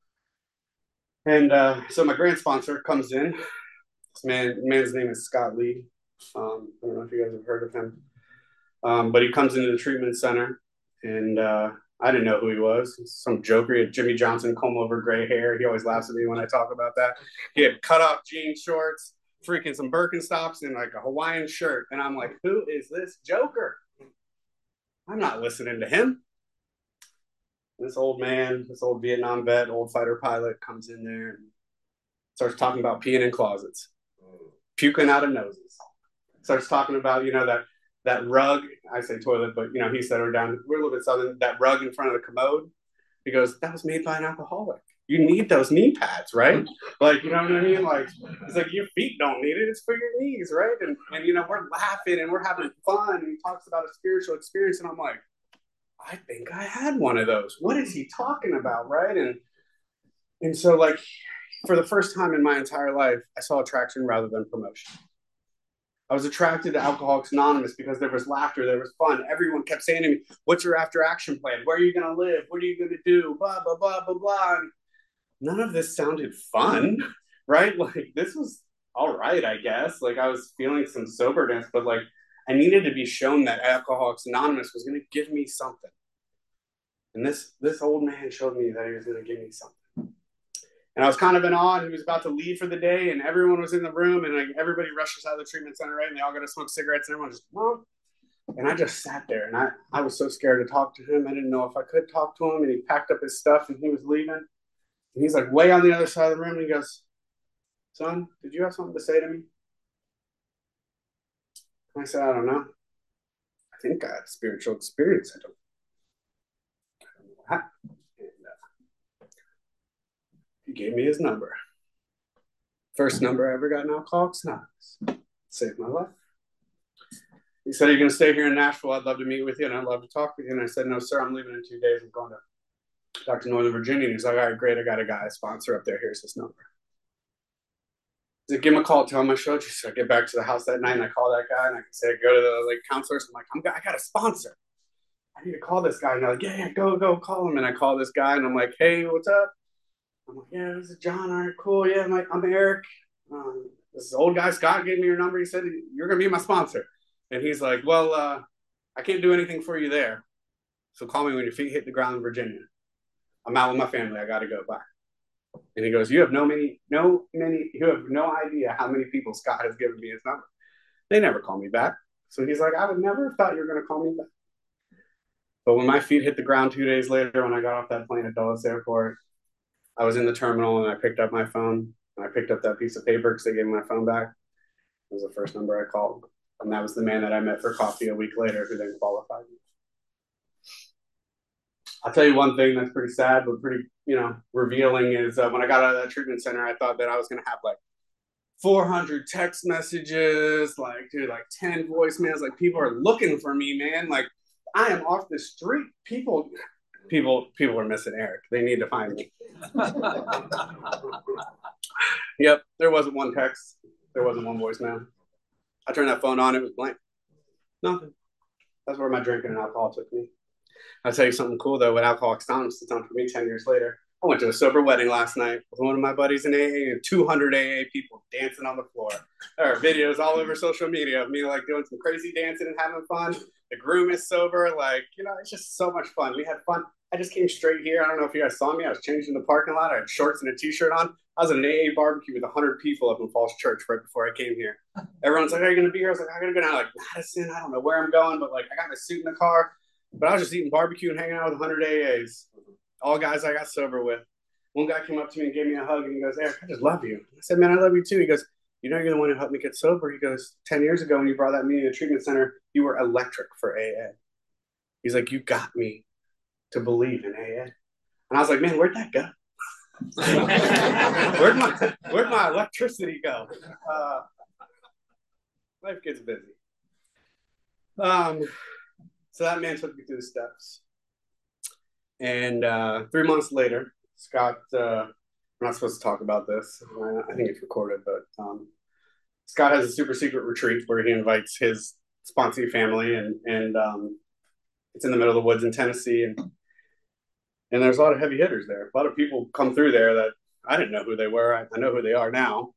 Speaker 1: And so my grant sponsor comes in. This man's name is Scott Lee. I don't know if you guys have heard of him. But he comes into the treatment center, and I didn't know who he was. Some joker. He had Jimmy Johnson comb over gray hair. He always laughs at me when I talk about that. He had cut off jean shorts, freaking some Birkenstocks, and like a Hawaiian shirt. And I'm like, who is this joker? I'm not listening to him. This old man, this old Vietnam vet, old fighter pilot comes in there and starts talking about peeing in closets, puking out of noses. Starts talking about, that rug. I say toilet, but, he set her down. We're a little bit southern. That rug in front of the commode. He goes, that was made by an alcoholic. You need those knee pads, right? Like, you know what I mean? Like, it's like your feet don't need it. It's for your knees, right? And we're laughing and we're having fun. And he talks about a spiritual experience. And I'm like, I think I had one of those. What is he talking about, right? And so, like, for the first time in my entire life, I saw attraction rather than promotion. I was attracted to Alcoholics Anonymous because there was laughter, there was fun. Everyone kept saying to me, "What's your after action plan? Where are you going to live? What are you going to do? Blah, blah, blah, blah, blah." And none of this sounded fun, right? Like, this was all right, I guess. Like, I was feeling some soberness, but like, I needed to be shown that Alcoholics Anonymous was going to give me something. And this old man showed me that he was going to give me something. And I was kind of in awe, and he was about to leave for the day, and everyone was in the room, and like everybody rushes out of the treatment center, right? And they all got to smoke cigarettes, and everyone just, "Mom." And I just sat there, and I was so scared to talk to him. I didn't know if I could talk to him, and he packed up his stuff, and he was leaving. And he's like way on the other side of the room, and he goes, "Son, did you have something to say to me?" And I said, "I don't know. I think I had a spiritual experience. I don't know what happened." And he gave me his number. First number I ever got in Alcoholics Anonymous. Saved my life. He said, "Are you going to stay here in Nashville? I'd love to meet with you, and I'd love to talk with you." And I said, "No, sir, I'm leaving in 2 days. I'm going back to Northern Virginia." And he's like, "All right, great. I got a guy, a sponsor up there. Here's his number." He said, "Give him a call. Tell him I showed you." So I get back to the house that night, and I call that guy, and I say, "Go to the counselors." I'm like, I got a sponsor. I need to call this guy. And they're like, "Yeah, go call him." And I call this guy, and I'm like, "Hey, what's up?" I'm like, "Yeah, this is John. All right, cool. Yeah, I'm Eric. This old guy, Scott, gave me your number. He said, you're going to be my sponsor." And he's like, "Well, I can't do anything for you there. So call me when your feet hit the ground in Virginia. I'm out with my family. I got to go. Bye." And he goes, you have no idea how many people Scott has given me his number. They never call me back. So he's like, "I would never have thought you were going to call me back." But when my feet hit the ground 2 days later, when I got off that plane at Dulles Airport, I was in the terminal, and I picked up my phone, and I picked up that piece of paper because they gave me my phone back. It was the first number I called. And that was the man that I met for coffee a week later who then qualified me. I'll tell you one thing that's pretty sad, but pretty, revealing is when I got out of that treatment center, I thought that I was going to have like 400 text messages, like, dude, like 10 voicemails. Like, people are looking for me, man. Like, I am off the street. People are missing Eric. They need to find me. Yep, there wasn't one text. There wasn't one voicemail. I turned that phone on. It was blank. Nothing. That's where my drinking and alcohol took me. I'll tell you something cool, though. What Alcoholics Anonymous has done for me 10 years later. I went to a sober wedding last night with one of my buddies in AA, and 200 AA people dancing on the floor. There are videos all over social media of me like doing some crazy dancing and having fun. The groom is sober. Like, it's just so much fun. We had fun. I just came straight here. I don't know if you guys saw me. I was changing the parking lot. I had shorts and a t-shirt on. I was at an AA barbecue with 100 people up in Falls Church right before I came here. Everyone's like, "Are you going to be here?" I was like, "I'm going to go down like Madison. I don't know where I'm going, but like I got my suit in the car." But I was just eating barbecue and hanging out with 100 AAs. all guys I got sober with. One guy came up to me and gave me a hug, and he goes, Eric, I just love you. I said, man, I love you too. He goes, you know, you're the one who helped me get sober. He goes, 10 years ago when you brought that me to the treatment center, you were electric for AA. He's like, you got me to believe in AA. And I was like, man, where'd that go? where'd my electricity go? Life gets busy. So that man took me through the steps. And 3 months later, Scott, we're not supposed to talk about this. I think it's recorded, but Scott has a super secret retreat where he invites his sponsee family, and it's in the middle of the woods in Tennessee, and there's a lot of heavy hitters there. A lot of people come through there that I didn't know who they were. I know who they are now.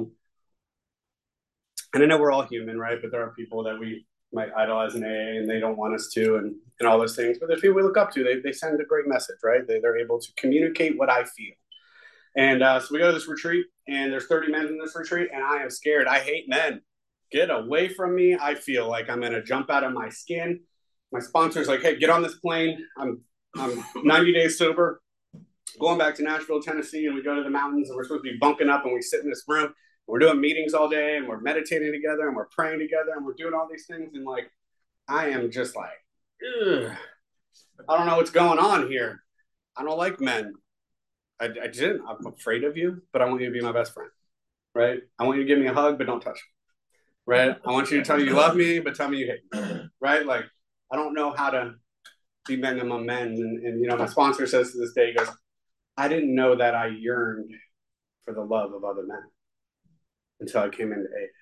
Speaker 1: And I know we're all human, right? But there are people that we might idolize in AA and they don't want us to, and all those things. But there's people we look up to. They send a great message, right? They're able to communicate what I feel. And so we go to this retreat, and there's 30 men in this retreat, and I am scared. I hate men. Get away from me. I feel like I'm going to jump out of my skin. My sponsor's like, hey, get on this plane. I'm 90 days sober, going back to Nashville, Tennessee, and we go to the mountains, and we're supposed to be bunking up, and we sit in this room. We're doing meetings all day, and we're meditating together, and we're praying together, and we're doing all these things. And like, I am just like, ugh, I don't know what's going on here. I don't like men. I didn't. I'm afraid of you, but I want you to be my best friend, right? I want you to give me a hug, but don't touch me, right? I want you to tell me you love me, but tell me you hate me, right? Like, I don't know how to be men among men. And you know, my sponsor says to this day, he goes, I didn't know that I yearned for the love of other men until I came into AA.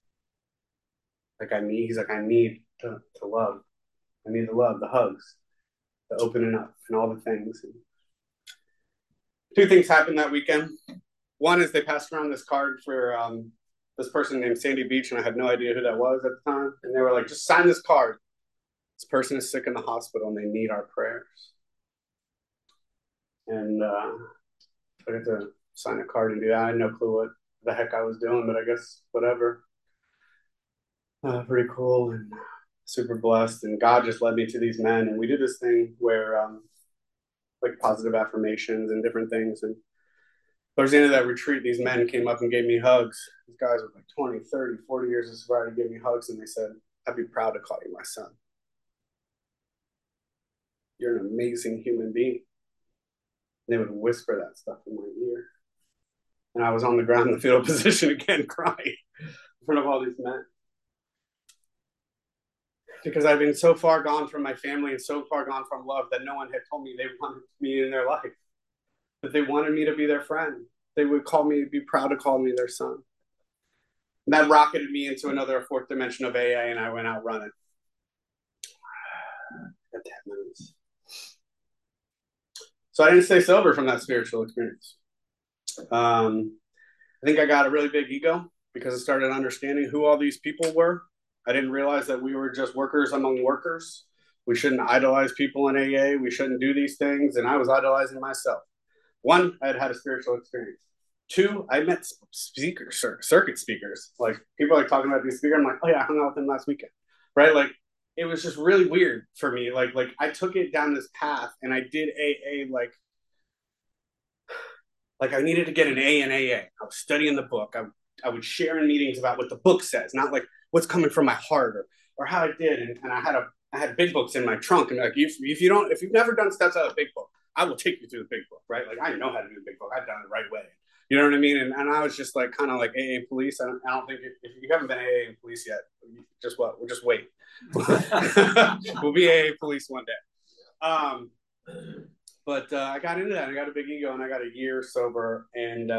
Speaker 1: Like he's like, I need to love. I need the love, the hugs, the opening up, and all the things. And two things happened that weekend. One is they passed around this card for this person named Sandy Beach, and I had no idea who that was at the time. And they were like, just sign this card. This person is sick in the hospital, and they need our prayers. And I got to sign a card and do that. I had no clue what the heck I was doing, but I guess whatever. Pretty cool and super blessed. And God just led me to these men, and we did this thing where like positive affirmations and different things. And towards the end of that retreat, these men came up and gave me hugs. These guys were like 20, 30, 40 years of sobriety, gave me hugs, and they said, I'd be proud to call you my son. You're an amazing human being. And they would whisper that stuff in my ear. And I was on the ground in the fetal position again, crying in front of all these men. Because I've been so far gone from my family and so far gone from love that no one had told me they wanted me in their life, that they wanted me to be their friend. They would call me, be proud to call me their son. And that rocketed me into another fourth dimension of AA, and I went out running. Got 10 minutes. So I didn't stay sober from that spiritual experience. I think I got a really big ego because I started understanding who all these people were. I didn't realize that we were just workers among workers. We shouldn't idolize people in AA. We shouldn't do these things. And I was idolizing myself. One, I had a spiritual experience. Two, I met speakers, circuit speakers. Like people like talking about these speakers. I'm like, oh yeah, I hung out with them last weekend, right? Like it was just really weird for me. Like I took it down this path, and I did AA like I needed to get an A in AA. I was studying the book. I would share in meetings about what the book says, not like what's coming from my heart or how I did. And I had big books in my trunk, and like if you've never done steps out of a big book, I will take you through the big book, right? Like I know how to do the big book. I've done it the right way. You know what I mean? And I was just like kind of like AA police. I don't think if you haven't been AA police yet, just what? We'll just wait. We'll be AA police one day. But I got into that. I got a big ego, and I got a year sober, and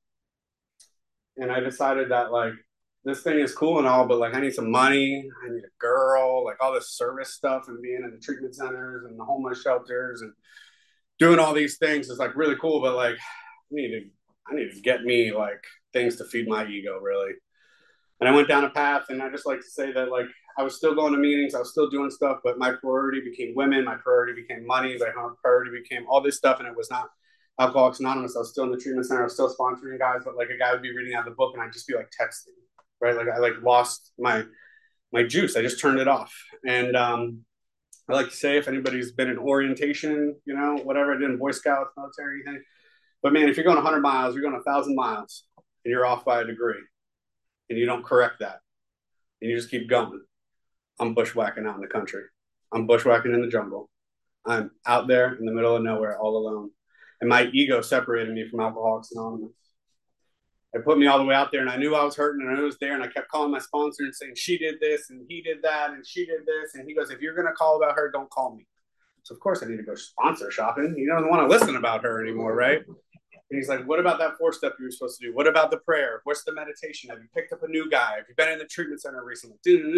Speaker 1: I decided that like this thing is cool and all, but like I need some money, I need a girl, like all this service stuff, and being in the treatment centers and the homeless shelters and doing all these things is like really cool, but like I need to get me like things to feed my ego, really. And I went down a path, and I just like to say that like I was still going to meetings, I was still doing stuff, but my priority became women, my priority became money, my priority became all this stuff, and it was not Alcoholics Anonymous. I was still in the treatment center, I was still sponsoring guys, but like a guy would be reading out the book, and I'd just be like texting, right? Like I like lost my juice. I just turned it off, and I like to say, if anybody's been in orientation, whatever I did in Boy Scouts, military, anything. But man, if you're going 100 miles, you're going 1,000 miles, and you're off by a degree, and you don't correct that, and you just keep going. I'm bushwhacking out in the country. I'm bushwhacking in the jungle. I'm out there in the middle of nowhere all alone. And my ego separated me from Alcoholics Anonymous. It put me all the way out there, and I knew I was hurting, and I was there, and I kept calling my sponsor and saying, she did this, and he did that, and she did this. And he goes, if you're going to call about her, don't call me. So, of course, I need to go sponsor shopping. He doesn't want to listen about her anymore, right? And he's like, what about that 4-step you were supposed to do? What about the prayer? What's the meditation? Have you picked up a new guy? Have you been in the treatment center recently?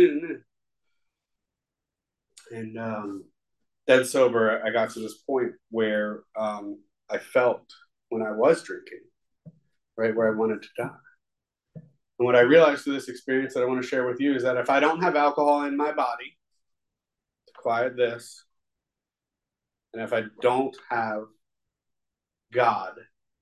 Speaker 1: And dead sober, I got to this point where I felt when I was drinking, right, where I wanted to die. And what I realized through this experience that I want to share with you is that if I don't have alcohol in my body to quiet this, and if I don't have God,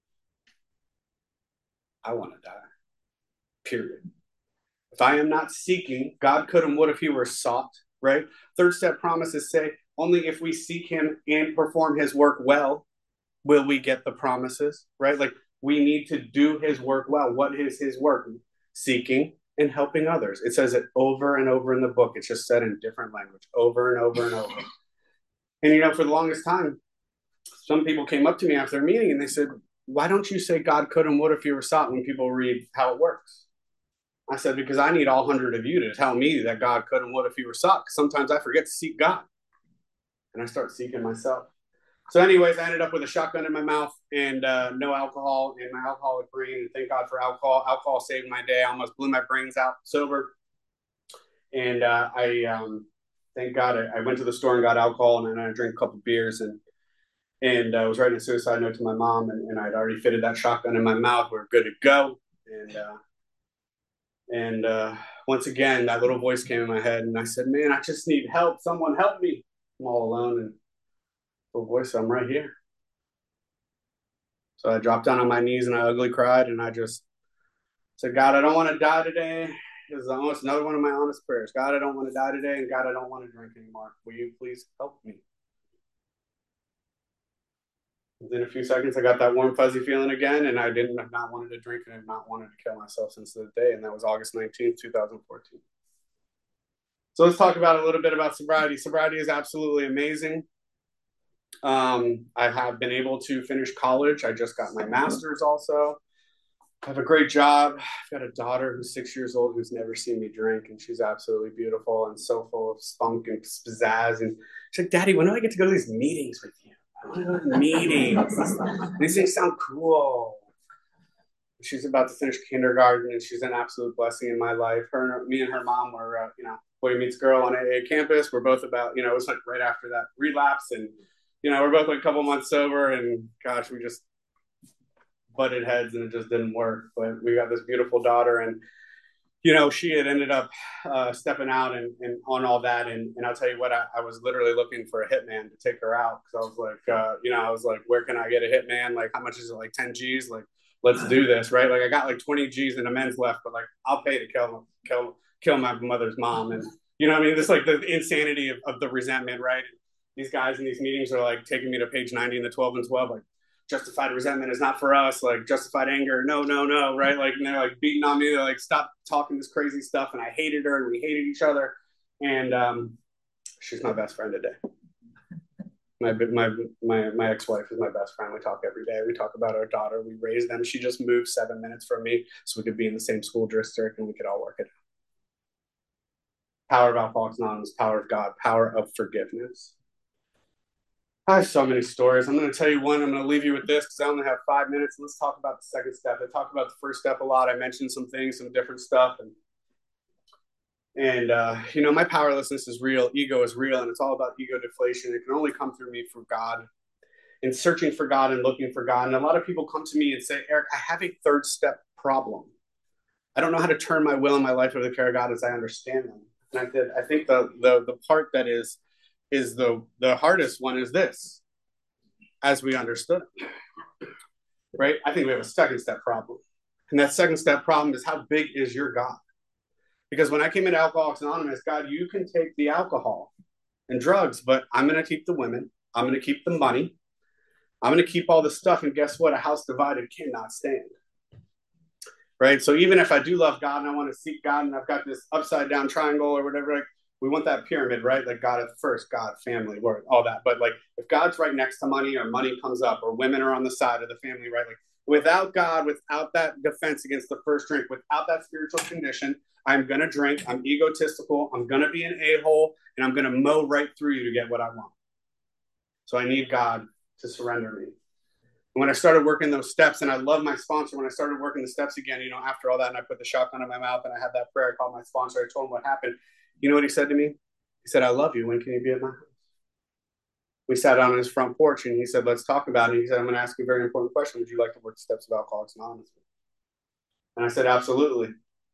Speaker 1: I want to die. Period. If I am not seeking, God could and would if he were sought, right? 3rd step promises say, only if we seek him and perform his work well, will we get the promises, right? Like, we need to do his work well. What is his work? Seeking and helping others. It says it over and over in the book. It's just said in different language, over and over and over. And, for the longest time, some people came up to me after their meeting and they said, why don't you say God could and would if you were sought when people read how it works? I said, because I need all 100 of you to tell me that God could and would if you were sought. Sometimes I forget to seek God. And I start seeking myself. So anyways, I ended up with a shotgun in my mouth and no alcohol in my alcoholic brain. And thank God for alcohol. Alcohol saved my day. I almost blew my brains out sober. And thank God, I went to the store and got alcohol, and then I drank a couple beers and I was writing a suicide note to my mom, and I'd already fitted that shotgun in my mouth. We were good to go. And once again, that little voice came in my head, and I said, man, I just need help. Someone help me. I'm all alone. And little voice, I'm right here. So I dropped down on my knees and I ugly cried, and I just said, God, I don't want to die today. This is almost another one of my honest prayers. God, I don't want to die today, and God, I don't want to drink anymore. Will you please help me? Within a few seconds, I got that warm, fuzzy feeling again, and I didn't have not wanted to drink and have not wanted to kill myself since the day, and that was August 19th, 2014. So let's talk about a little bit about sobriety. Sobriety is absolutely amazing. I have been able to finish college. I just got my master's also. I have a great job. I've got a daughter who's 6 years old who's never seen me drink, and she's absolutely beautiful and so full of spunk and pizzazz. And she's like, Daddy, when do I get to go to these meetings with you? I want to go to the meetings. These things sound cool. She's about to finish kindergarten, and she's an absolute blessing in my life. Me and her mom were, boy meets girl on AA campus. We're both about, it was like right after that relapse, and we're both like a couple months sober, and gosh, we just butted heads, and it just didn't work. But we got this beautiful daughter, and she had ended up stepping out and on all that, and I'll tell you what, I was literally looking for a hitman to take her out, because I was like, where can I get a hitman? Like, how much is it? Like 10 G's? Like, let's do this, right? Like, I got like 20 G's and amends left, but like, I'll pay to kill my mother's mom. And I mean, this like the insanity of the resentment, right? And these guys in these meetings are like taking me to page 90 in the 12 and 12, like, justified resentment is not for us, like justified anger, no, right? Like, and they're like beating on me, they're like, stop talking this crazy stuff. And I hated her, and we hated each other. And she's my best friend today. My ex-wife is my best friend. We talk every day. We talk about our daughter. We raise them. She just moved 7 minutes from me so we could be in the same school district and we could all work it out. Power of Alcoholics Anonymous, power of God, power of forgiveness. I have so many stories. I'm going to tell you one. I'm going to leave you with this because I only have 5 minutes. Let's talk about the second step. I talked about the first step a lot. I mentioned some things, some different stuff. And my powerlessness is real. Ego is real. And it's all about ego deflation. It can only come through me for God and searching for God and looking for God. And a lot of people come to me and say, Eric, I have a third step problem. I don't know how to turn my will and my life over to the care of God as I understand them. And I think the part that is the hardest one is this, as we understood it, right? I think we have a second step problem. And that second step problem is, how big is your God? Because when I came into Alcoholics Anonymous, God, you can take the alcohol and drugs, but I'm going to keep the women. I'm going to keep the money. I'm going to keep all the stuff. And guess what? A house divided cannot stand. Right. So even if I do love God and I want to seek God and I've got this upside down triangle or whatever, like we want that pyramid, right? Like God at first, God, family, work, all that. But like if God's right next to money or money comes up or women are on the side of the family, right? Like without God, without that defense against the first drink, without that spiritual condition, I'm going to drink. I'm egotistical. I'm going to be an a-hole and I'm going to mow right through you to get what I want. So I need God to surrender me. And when I started working those steps, and I love my sponsor, when I started working the steps again, after all that, and I put the shotgun in my mouth and I had that prayer, I called my sponsor, I told him what happened. You know what he said to me? He said, I love you. When can you be at my house? We sat on his front porch and he said, let's talk about it. He said, I'm going to ask you a very important question. Would you like to work the steps of Alcoholics Anonymous? And I said, absolutely.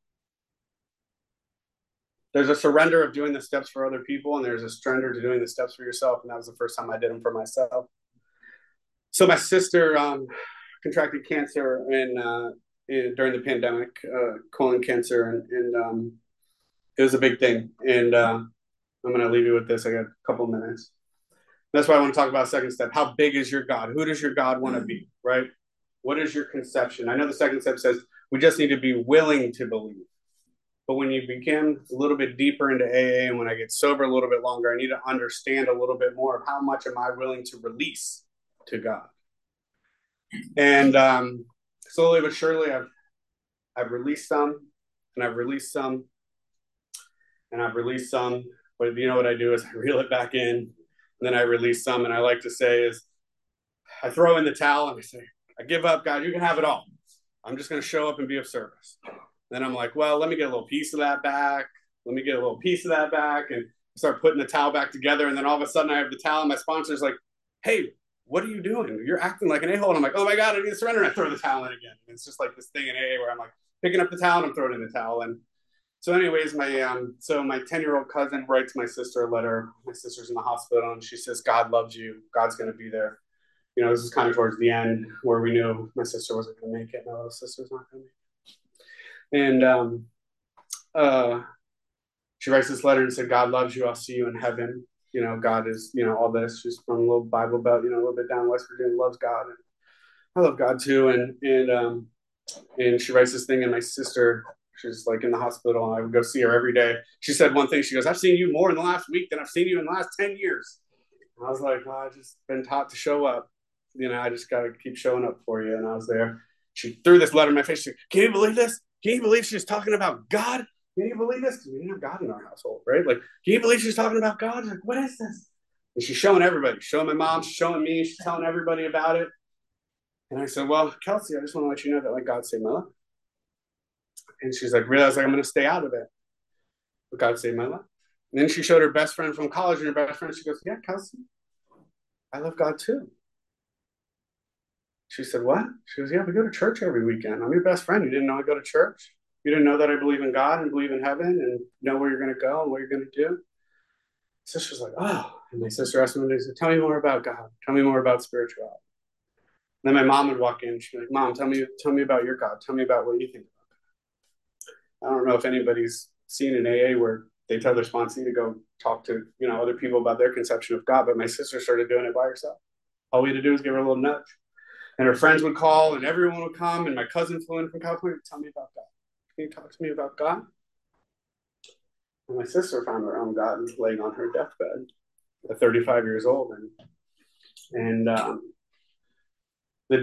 Speaker 1: There's a surrender of doing the steps for other people, and there's a surrender to doing the steps for yourself. And that was the first time I did them for myself. So my sister contracted cancer during the pandemic, colon cancer, and it was a big thing. And I'm going to leave you with this. I got a couple of minutes. That's why I want to talk about second step. How big is your God? Who does your God want to be, right? What is your conception? I know the second step says we just need to be willing to believe. But when you begin a little bit deeper into AA and when I get sober a little bit longer, I need to understand a little bit more of how much am I willing to release to God. And slowly but surely, I've released some, and I've released some, and I've released some. But you know what I do is I reel it back in, and then I release some. And I like to say is I throw in the towel and I say, I give up, God. You can have it all. I'm just going to show up and be of service. Then I'm like, well, let me get a little piece of that back. Let me get a little piece of that back, and start putting the towel back together. And then all of a sudden, I have the towel, and my sponsor's like, hey, what are you doing? You're acting like an a-hole. And I'm like, oh my God, I need to surrender. And I throw the towel in again. And it's just like this thing in AA where I'm like picking up the towel and I'm throwing in the towel. And so anyways, my 10-year-old cousin writes my sister a letter. My sister's in the hospital and she says, God loves you. God's going to be there. This is kind of towards the end where we knew my sister wasn't going to make it. My little sister's not going to make it. And she writes this letter and said, God loves you. I'll see you in heaven. God is, all this. She's from a little Bible Belt, a little bit down West Virginia, loves God. And I love God too. And she writes this thing, and my sister, she's like in the hospital, and I would go see her every day. She said one thing, she goes, I've seen you more in the last week than I've seen you in the last 10 years. And I was like, I've just been taught to show up. I just got to keep showing up for you. And I was there. She threw this letter in my face. She said, can you believe this? Can you believe she's talking about God? Can you believe this? Because we didn't have God in our household, right? Like, can you believe she's talking about God? Like, what is this? And she's showing everybody, showing my mom, she's showing me, she's telling everybody about it. And I said, well, Kelsey, I just want to let you know that like God saved my life. And she's like, really? I was like, I'm going to stay out of it. But God saved my life. And then she showed her best friend from college, and her best friend, she goes, yeah, Kelsey, I love God too. She said, what? She goes, yeah, we go to church every weekend. I'm your best friend. You didn't know I go to church? You didn't know that I believe in God and believe in heaven and know where you're going to go and what you're going to do? Sister's like, oh. And my sister asked me, tell me more about God. Tell me more about spirituality. And then my mom would walk in. She'd be like, Mom, tell me about your God. Tell me about what you think about God. I don't know if anybody's seen an AA where they tell their sponsee to go talk to, other people about their conception of God. But my sister started doing it by herself. All we had to do was give her a little nudge. And her friends would call and everyone would come. And my cousin flew in from California to tell me about God. Can you talk to me about God? And my sister found her own God laying on her deathbed at 35 years old. And the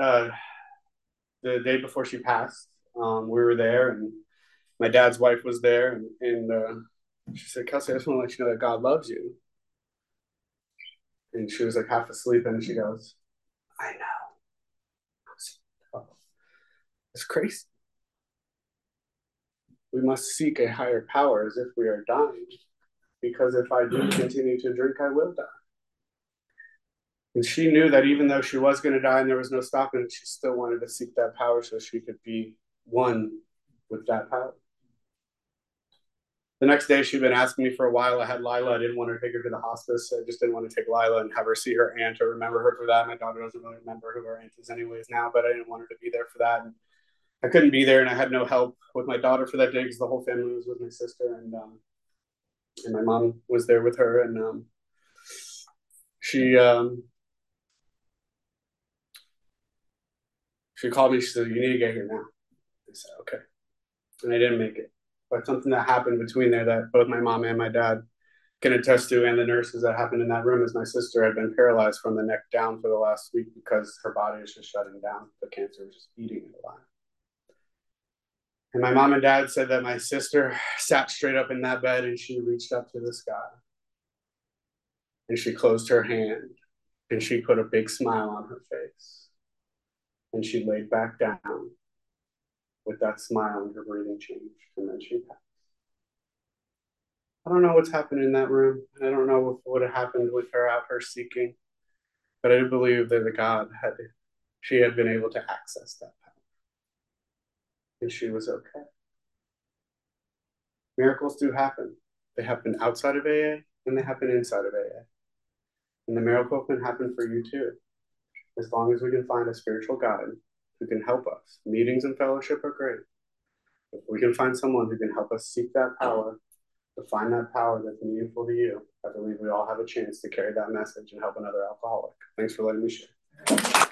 Speaker 1: day before she passed, we were there, and my dad's wife was there, and she said, Kelsey, I just want to let you know that God loves you. And she was like half asleep, and she goes, I know. Oh, it's crazy. We must seek a higher power as if we are dying, because if I do continue to drink, I will die. And she knew that even though she was going to die and there was no stopping it, she still wanted to seek that power so she could be one with that power. The next day, she'd been asking me for a while. I had Lila. I didn't want to take her to the hospice. I just didn't want to take Lila and have her see her aunt or remember her for that. My daughter doesn't really remember who her aunt is anyways now, but I didn't want her to be there for that. And I couldn't be there, and I had no help with my daughter for that day because the whole family was with my sister. And And my mom was there with her, and she she called me. She said, "You need to get here now." I said, "Okay," and I didn't make it. But something that happened between there that both my mom and my dad can attest to, and the nurses that happened in that room, is my sister had been paralyzed from the neck down for the last week because her body is just shutting down. The cancer was just eating it alive. And my mom and dad said that my sister sat straight up in that bed and she reached up to the sky and she closed her hand and she put a big smile on her face and she laid back down with that smile and her breathing changed and then she passed. I don't know what's happened in that room. I don't know what had happened with her out her seeking, but I do believe that the God she had been able to access that power and she was okay. Miracles do happen. They happen outside of AA and they happen inside of AA. And the miracle can happen for you too, as long as we can find a spiritual guide who can help us. Meetings and fellowship are great. If we can find someone who can help us seek that power, to find that power that's meaningful to you, I believe we all have a chance to carry that message and help another alcoholic. Thanks for letting me share.